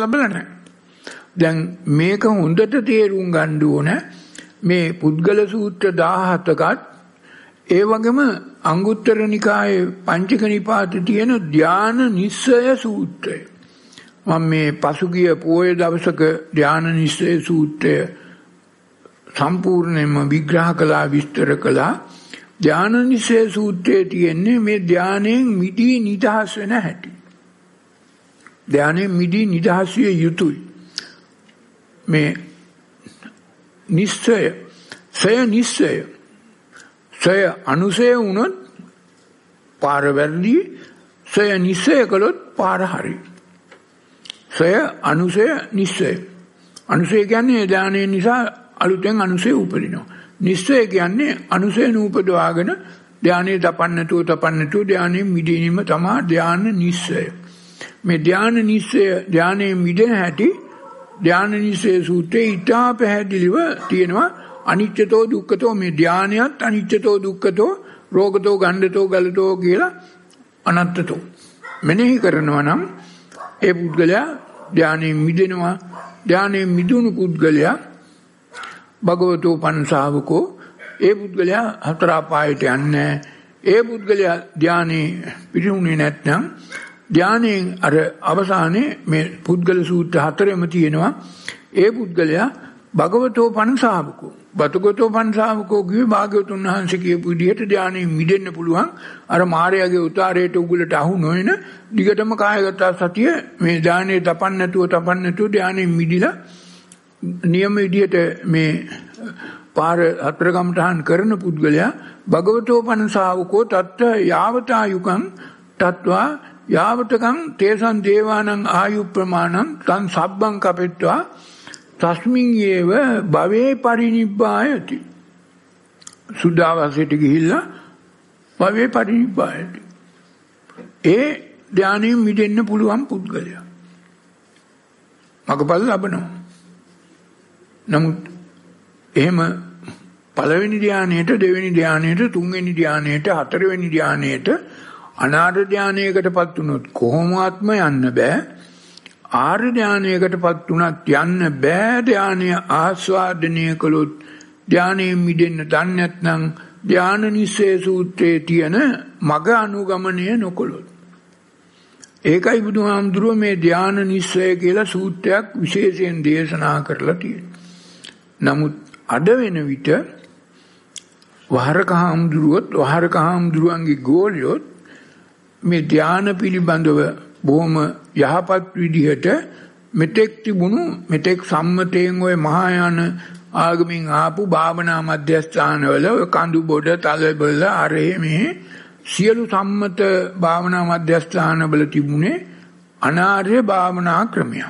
ලැබලා නැහැ. දැන් මේක හොඳට තේරුම් ගන්න ඕන මේ පුද්ගල සූත්‍ර 17කත් ඒ වගේම අංගුත්තර නිකායේ පංචක නිපාතේ තියෙන ධාන නිස්සය සූත්‍රය. මම මේ පසුගිය පොය දවසක ධාන නිස්සය සූත්‍රය සම්පූර්ණයෙන්ම විග්‍රහ කළා විස්තර කළා. ධාන නිස්සය සූත්‍රයේ තියෙන්නේ මේ ධානයෙන් මිදී නිදහස් වෙන හැටි. ධානයෙන් මිදී නිදහස් විය යුතුයි. මේ නිස්සය සය නිස්සය සය අනුසය වුණොත් පාර වැරදි, සය නිස්සය කළොත් පාර හරි. සය අනුසය නිස්සය. අනුසය කියන්නේ ධානය නිසා අලුතෙන් අනුසය උපදිනවා. නිස්සය කියන්නේ අනුසය නූපදවාගෙන ධානයේ තපන්න නැතුව ධානයේ මිදීම තමයි ධාන නිස්සය. මේ ධාන නිස්සය ධානයේ මිදෙන හැටි ධාන නිස්සය සූත්‍රයේ ඉතා පැහැදිලිව තියෙනවා. අනිච්චතෝ දුක්ඛතෝ මේ ධානයත් අනිච්චතෝ දුක්ඛතෝ රෝගතෝ ගණ්ඩතෝ ගලතෝ කියලා අනත්තතෝ මෙනෙහි කරනවා නම් ඒ පුද්ගලයා ධානයෙන් මිදෙනවා. ධානයෙන් මිදුණු පුද්ගලයා භගවතෝ පන්සාවකෝ ඒ පුද්ගලයා හතර අපායට යන්නේ. ඒ පුද්ගලයා ධානයේ පිරුණේ නැත්නම් ධානයෙන් අර අවසානයේ මේ පුද්ගල සූත්‍ර හතරෙම තියෙනවා. ඒ පුද්ගලයා භගවතෝ පන්සාවකෝ බතුගතෝ පන්සාවකෝ කිව්වේ භාග්‍යවතුන් වහන්සේ කියපු විදිහට ධානයෙන් මිදෙන්න පුළුවන්. අර මායාවේ උතාරයට උගලට අහු නොවන දිගටම කායගත සතිය මේ ධානයේ තපන්න නැතුව ධානයෙන් මිදිලා නියම විදිහට මේ පාර හතර ගමටහන් කරන පුද්ගලයා භගවතෝ පන්සාවකෝ තත්ත යාවතා යුකං තත්වා යාවතකං තේසං දේවානං ආයු ප්‍රමාණං තං සබ්බං කපෙත්වා තස්මින් යේව භවේ පරිනිබ්බායති. සුද්ධාවාසයට ගිහිල්ලා භවේ පරිනිබ්බායති. ඒ ධානයෙන් මිදෙන්න පුළුවන් පුද්ගලයා මගපල ලබනවා. නමුත් එහෙම පළවෙනි ධානයේට, දෙවෙනි ධානයේට, තුන්වෙනි ධානයේට, හතරවෙනි ධානයේට අනාර්ය ධානයකටපත් වුණොත් කොහොමත්ම යන්න බෑ. ආර්ය ධානයකටපත් වුණත් යන්න බෑ. ධානය ආස්වාදනය කළොත් ධානයෙන් මිදෙන්න දන්නේ නැත්නම් ධාන නිස්සය සූත්‍රයේ තියෙන මග අනුගමනය නොකළොත්. ඒකයි බුදුහාමුදුරුවෝ මේ ධාන නිස්සය කියලා සූත්‍රයක් විශේෂයෙන් දේශනා කරලා තියෙන්නේ. නමුත් අද වෙන විට වහරක හාමුදුරුවන්ගේ ගෝලියොත් මේ ධාන පිළිබඳව බොහොම යහපත් විදිහට මෙතෙක් සම්මතයෙන් ওই මහායාන ආගමින් ආපු භාවනා මධ්‍යස්ථානවල කඳු බොඩ තලබල අරේ මේ සියලු සම්මත භාවනා මධ්‍යස්ථානවල තිබුණේ අනාර්ය භාවනා ක්‍රමයක්.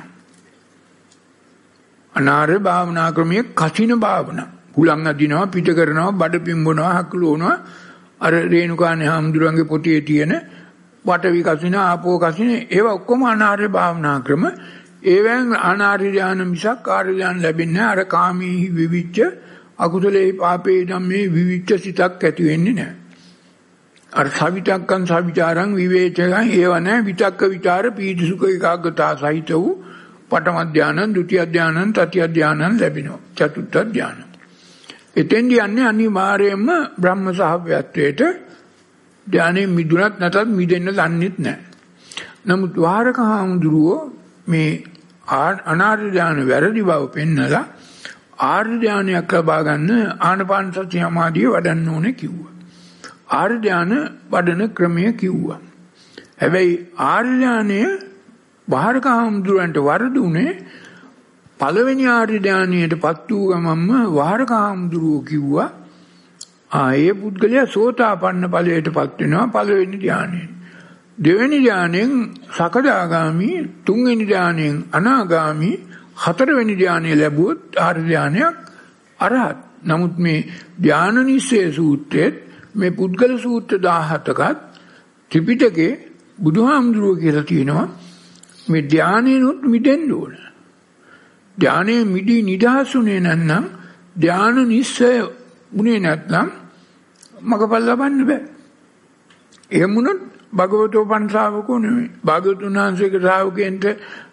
අනාර්ය භාවනා ක්‍රමයේ කසින භාවනා. හුලං අදිනවා, පිට කරනවා, බඩ පිම්බනවා, හකුලනවා. අර රේණුකාණේ හාමුදුරන්ගේ පොතේ තියෙන වටවි කසින, ආපෝ කසින ඒවා ඔක්කොම අනාර්ය භාවනා ක්‍රම. ඒවෙන් අනාර්ය ඥාන මිසක් ආර්ය ඥාන ලැබෙන්නේ නැහැ. අර කාමී විවිච්ච අකුසලේ පාපේ ධම්මේ විවිච්ච සිතක් ඇති වෙන්නේ නැහැ. අර සවිතක්කං සවිචාරං විවේචකං ඒව නැහැ. විතක්ක විචාර පීති සුඛ ඒකාග්‍රතාව සහිත වූ පඨම ධානං, ဒုတိ ය ධානං, තතිය ධානං ලැබෙනවා. චතුර්ථ ධානං. එතෙන්දී යන්නේ අනිවාර්යයෙන්ම බ්‍රහ්ම සහව්‍යත්වයට. ධානයේ මිදුණත් නැතත් මිදෙන්න දන්නෙත් නැහැ. නමුත් වාරක හාමුදුරුවෝ මේ අනාර්ය ධාන වැරදි බව පෙන්නලා ආර්ය ධානයක් ලබා ගන්න ආනපාන සති සමාධිය වඩන්න ඕනේ කිව්වා. ආර්ය ධාන වඩන ක්‍රමය කිව්වා. හැබැයි ආර්ය ධානය වාරක හාමුදුරුවන්ට වරදුනේ පළවෙනි ආර්ය ධානයටපත් වූ ගමන්ම වාරක හාමුදුරුවෝ කිව්වා ඒ පුද්ගලයා සෝතාපන්න ඵලයටපත් වෙනවා පළවෙනි ධානයෙන්. දෙවෙනි ධානයෙන් සකදාගාමි, තුන්වෙනි ධානයෙන් අනාගාමි, හතරවෙනි ධානය ලැබුවොත් ආර්ය ධානයක් අරහත්. නමුත් මේ ධාන නිස්සය සූත්‍රයේ මේ පුද්ගල සූත්‍ර 17කත් ත්‍රිපිටකේ බුදුහාමුදුරුවෝ කියලා තියෙනවා මේ ධානයෙන්ුත් මිදෙන්න ඕන. ධානයේ මිදී නිදහසුනේ නැත්නම් ධාන නිස්සය උනේ නැත්නම් මගපල් ලබන්න බෑ. එහෙම වුණොත් භගවතෝ පන්සාවකෝ නෙමෙයි. භාග්‍යවතුන් වහන්සේගේ ශ්‍රාවකයන්ට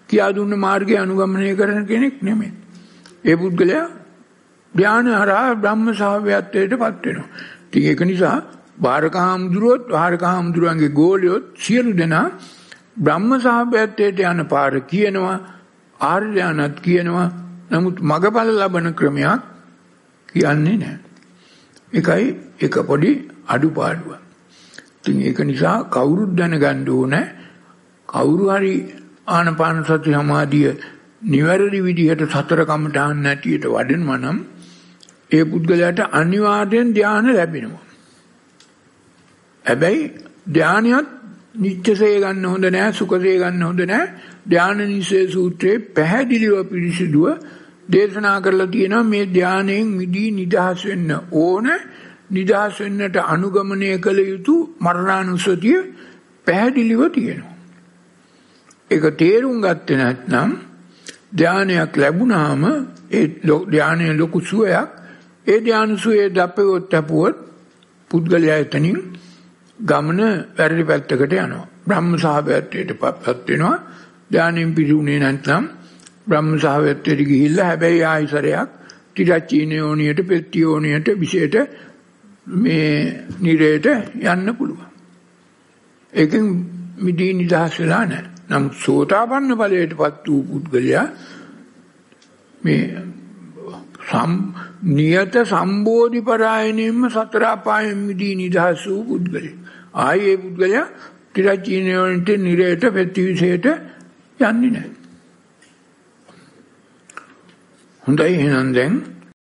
කියා දුන්න මාර්ගය අනුගමනය කරන කෙනෙක් නෙමෙයි. ඒ පුද්ගලයා ධානය හරහා බ්‍රහ්ම සහවයත්වයටපත් වෙනවා. ඉතින් ඒක නිසා වාරකහාමුදුරුවන්ගේ ගෝලියොත් සියලු දෙනා බ්‍රහ්ම සහවයත්වයට යන පාර කියනවා, ආර්ය ධානත් කියනවා. නමුත් මගඵල ලබන ක්‍රමයක් කියන්නේ නැහැ. ඒකයි එක පොඩි අඩුපාඩුව. ඉතින් ඒක නිසා කවුරුත් දැනගන්න ඕනේ කවුරු හරි ආනපාන සති සමාධිය නිවැරදි විදිහට සතර කමඨාන් නැටියට වඩනවා නම් ඒ පුද්ගලයාට අනිවාර්යෙන් ධානය ලැබෙනවා. හැබැයි ධානයත් නිත්‍යසේ ගන්න හොඳ නැහැ, සුඛසේ ගන්න හොඳ නැහැ. ධාන නිසේ සූත්‍රයේ පැහැදිලිව පිළිසිදුව දේශනා කරලා තියෙනවා මේ ධානයෙන් මිදී නිදහස් වෙන්න ඕන. නිදහස් වෙන්නට අනුගමනය කළ යුතු මරණානුස්සතිය පැහැදිලිව තියෙනවා. ඒක තේරුම් ගත්තේ නැත්නම් ධානයක් ලැබුණාම ඒ ධානයේ ලොකු සුවයක්, ඒ ධාන සුවේ දපුවොත් පුද්ගලයා එතනින් ගමන වැරදි පැත්තකට යනවා. බ්‍රහ්ම සහවයත්වයටපත් වෙනවා. ධානයෙන් පිරුණේ නැත්නම් බ්‍රහ්ම සහවයත්වයට ගිහිල්ලා හැබැයි ආයිසරයක් තිරච්චීන යෝනියට, පෙත්ති යෝනියට, විශේෂයට මේ නිරේට යන්න පුළුවන්. ඒකෙන් මිදී නිදහස් වෙලා නැහැ. නමුත් සෝතාපන්න ඵලයටපත් වූ පුද්ගලයා මේ නියත සම්බෝධි පරායනෙම සතර අපායෙන් මිදී නිදහස් වූ පුද්ගලයා. ආයේ පුද්ගලයා තිරච්චීන යෝනියට, නිරේට, පෙත්ති විශේෂයට යන්නේ නැහැ. හොඳයි එහෙනම් දැන්